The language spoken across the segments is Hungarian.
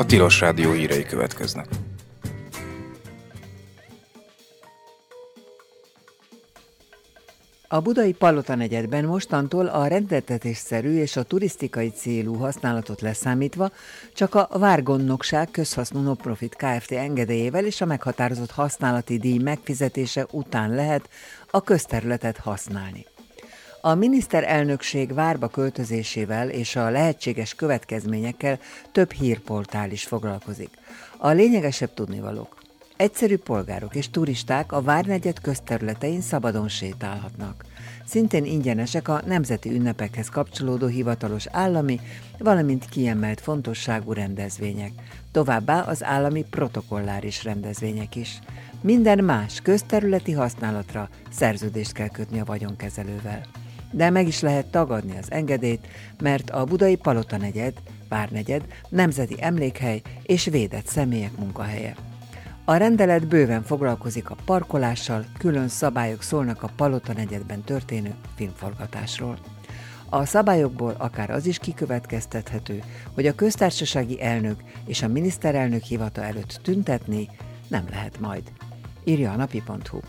Tilos Rádió hírei következnek. A budai Palotanegyedben mostantól a rendeltetésszerű és a turisztikai célú használatot leszámítva csak a Várgondnokság közhasznú non-profit Kft. Engedélyével és a meghatározott használati díj megfizetése után lehet a közterületet használni. A miniszterelnökség Várba költözésével és a lehetséges következményekkel több hírportál is foglalkozik. A lényegesebb tudnivalók. Egyszerű polgárok és turisták a Várnegyed közterületein szabadon sétálhatnak. Szintén ingyenesek a nemzeti ünnepekhez kapcsolódó hivatalos állami, valamint kiemelt fontosságú rendezvények. Továbbá az állami protokolláris rendezvények is. Minden más közterületi használatra szerződést kell kötni a vagyonkezelővel. De meg is lehet tagadni az engedélyt, mert a budai Palotanegyed, Várnegyed nemzeti emlékhely és védett személyek munkahelye. A rendelet bőven foglalkozik a parkolással, külön szabályok szólnak a Palotanegyedben történő filmforgatásról. A szabályokból akár az is kikövetkeztethető, hogy a köztársasági elnök és a miniszterelnök hivata előtt tüntetni nem lehet majd. Írja a napi.hu.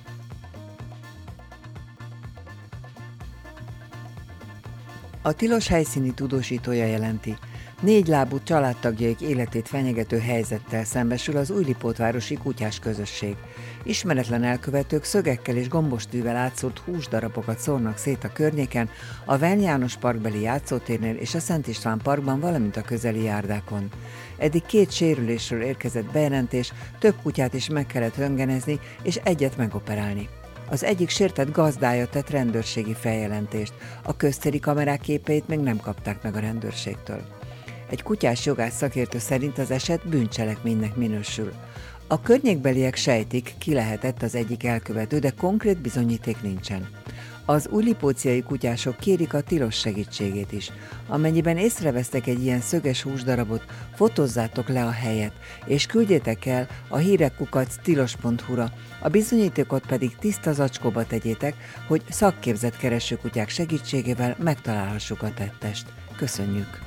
A tilos helyszíni tudósítója jelenti, 4 lábú családtagjaik életét fenyegető helyzettel szembesül az újlipótvárosi kutyás közösség. Ismeretlen elkövetők szögekkel és gombostűvel átszórt húsdarabokat szórnak szét a környéken, a Vern János parkbeli játszótérnél és a Szent István parkban, valamint a közeli járdákon. Eddig 2 sérülésről érkezett bejelentés, több kutyát is meg kellett röntgenezni és egyet megoperálni. Az egyik sértett gazdája tett rendőrségi feljelentést, a köztéri kamerák képeit még nem kapták meg a rendőrségtől. Egy kutyás jogász szakértő szerint az eset bűncselekménynek minősül. A környékbeliek sejtik, ki lehetett az egyik elkövető, de konkrét bizonyíték nincsen. Az újlipóciai kutyások kérik a tilos segítségét is. Amennyiben észrevesztek egy ilyen szöges húsdarabot, fotózzátok le a helyet, és küldjétek el a hírekkukac.tilos.hu-ra, a bizonyítékot pedig tiszta zacskóba tegyétek, hogy szakképzett keresőkutyák segítségével megtalálhassuk a tettest. Köszönjük!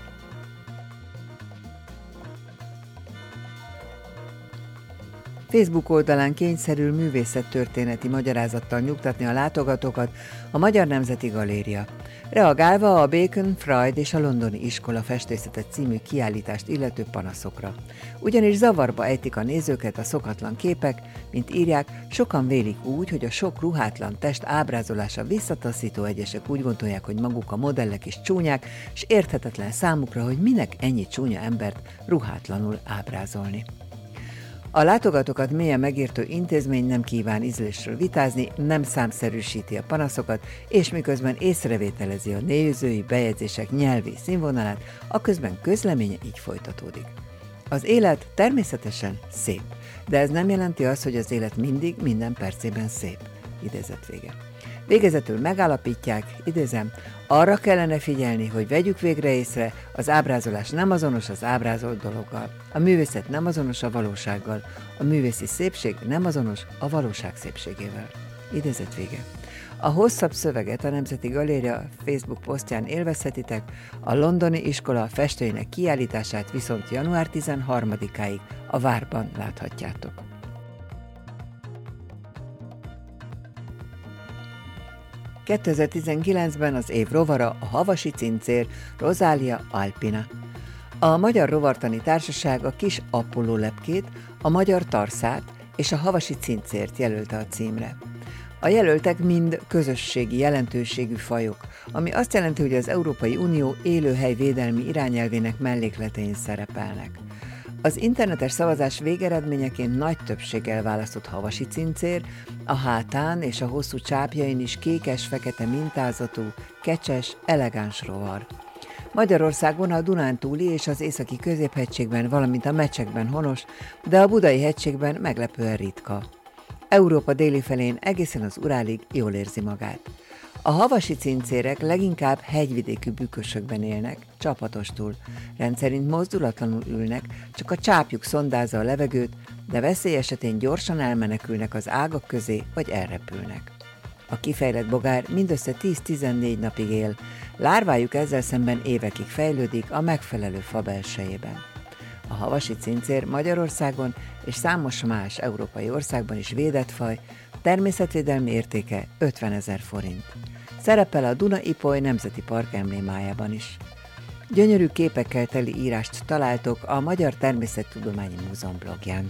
Facebook oldalán kényszerül művészettörténeti magyarázattal nyugtatni a látogatókat a Magyar Nemzeti Galéria. Reagálva a Bacon, Freud és a Londoni Iskola festészete című kiállítást illető panaszokra. Ugyanis zavarba ejtik a nézőket a szokatlan képek, mint írják, sokan vélik úgy, hogy a sok ruhátlan test ábrázolása visszataszító, egyesek úgy gondolják, hogy maguk a modellek is csúnyák, és érthetetlen számukra, hogy minek ennyi csúnya embert ruhátlanul ábrázolni. A látogatókat mélyen megértő intézmény nem kíván ízlésről vitázni, nem számszerűsíti a panaszokat, és miközben észrevételezi a nézői bejegyzések nyelvi színvonalát, a közben közleménye így folytatódik. Az élet természetesen szép, de ez nem jelenti azt, hogy az élet mindig, minden percében szép. Idézet vége. Végezetül megállapítják, idézem, arra kellene figyelni, hogy vegyük végre észre, az ábrázolás nem azonos az ábrázolt dologgal, a művészet nem azonos a valósággal, a művészi szépség nem azonos a valóság szépségével. Idézet vége. A hosszabb szöveget a Nemzeti Galéria Facebook posztján élvezhetitek, a Londoni Iskola festőinek kiállítását viszont január 13-áig a Várban láthatjátok. ...2019-ben az év rovara a havasi cincér Rosalia alpina. A Magyar Rovartani Társaság a kis Apollo lepkét, a magyar tarszát és a havasi cincért jelölte a címre. A jelöltek mind közösségi jelentőségű fajok, ami azt jelenti, hogy az Európai Unió élőhelyvédelmi irányelvének mellékletein szerepelnek. Az internetes szavazás végeredményeként nagy többséggel választott havasi cincér, a hátán és a hosszú csápjain is kékes-fekete mintázatú, kecses, elegáns rovar. Magyarországon a Dunántúli és az északi középhegységben, valamint a Mecsekben honos, de a Budai hegységben meglepően ritka. Európa déli felén egészen az Urálig jól érzi magát. A havasi cincérek leginkább hegyvidékű bükkösökben élnek, csapatostul. Rendszerint mozdulatlanul ülnek, csak a csápjuk szondázza a levegőt, de veszély esetén gyorsan elmenekülnek az ágak közé, vagy elrepülnek. A kifejlett bogár mindössze 10-14 napig él, lárvájuk ezzel szemben évekig fejlődik a megfelelő fa belsejében. A havasi cincér Magyarországon és számos más európai országban is védett faj, természetvédelmi értéke 50 000 forint. Szerepel a Duna-Ipoly Nemzeti Park emblémájában is. Gyönyörű képekkel teli írást találtok a Magyar Természettudományi Múzeum blogján.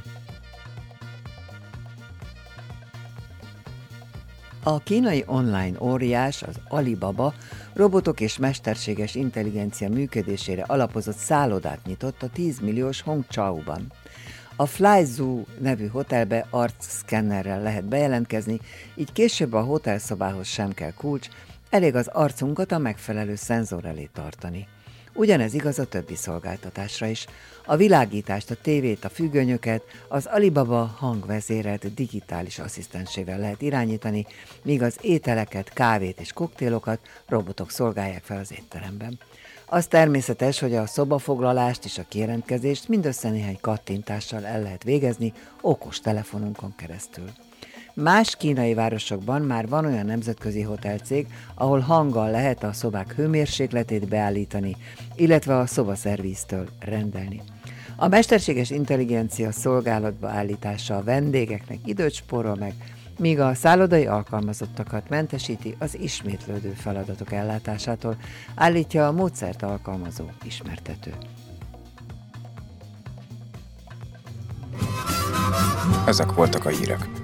A kínai online óriás, az Alibaba robotok és mesterséges intelligencia működésére alapozott szállodát nyitott a 10 milliós Hongqiaoban. A Fly Zoo nevű hotelbe arcszkennerrel lehet bejelentkezni, így később a hotelszobához sem kell kulcs, elég az arcunkat a megfelelő szenzor elé tartani. Ugyanez igaz a többi szolgáltatásra is. A világítást, a tévét, a függönyöket az Alibaba hangvezérelt digitális asszisztensével lehet irányítani, míg az ételeket, kávét és koktélokat robotok szolgálják fel az étteremben. Az természetes, hogy a szobafoglalást és a kijelentkezést mindössze néhány kattintással el lehet végezni okos telefonunkon keresztül. Más kínai városokban már van olyan nemzetközi hotelcég, ahol hanggal lehet a szobák hőmérsékletét beállítani, illetve a szobaszervíztől rendelni. A mesterséges intelligencia szolgálatba állítása a vendégeknek időt spórol meg, míg a szállodai alkalmazottakat mentesíti az ismétlődő feladatok ellátásától, állítja a módszert alkalmazó ismertető. Ezek voltak a hírek.